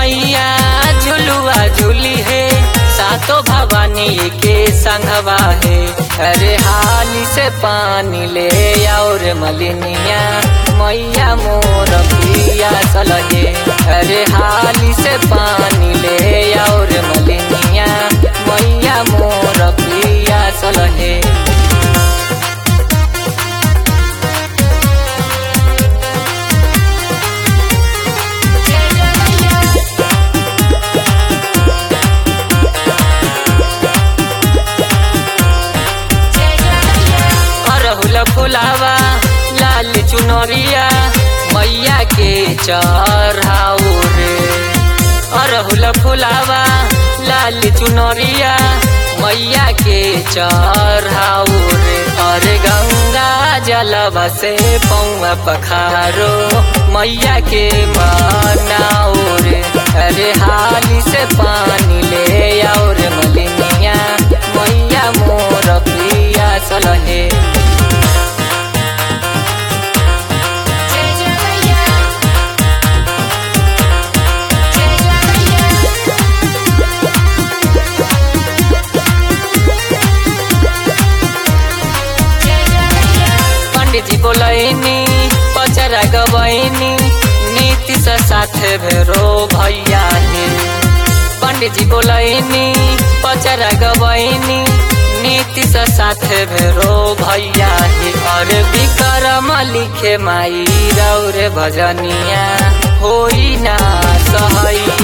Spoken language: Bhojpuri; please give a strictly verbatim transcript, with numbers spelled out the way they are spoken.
मैया झुलुआ झूली है, सातो भवानी के संगवा है। अरे हाली से पानी ले और मलिनिया मैया मोर पिया सलहे। अरे हाली से पानी ले और मलिनिया मैया मोर पिया सलहे। अरहुल फुलावा लाल चुनरिया मैया के चढ़ाऊ रे। अरहुल फुलावा लाल चुनरिया मैया के चढ़ाऊ रे। अरे गंगा जलवा से पौआ पखारो मैया के मनाऊ रे। अरे हाली से पानी ले और मलिनिया मैया मोर पिया सलहे। जी बोलैनी पचरा गवैनी नीतीश साथ भेरो भैया हे। पंडित जी बोलैनी पचरा गवैनी नीतीश साथ भेरो भैया हे। और विक्रम लिखे माई रौरे भजनिया होई ना सहैया।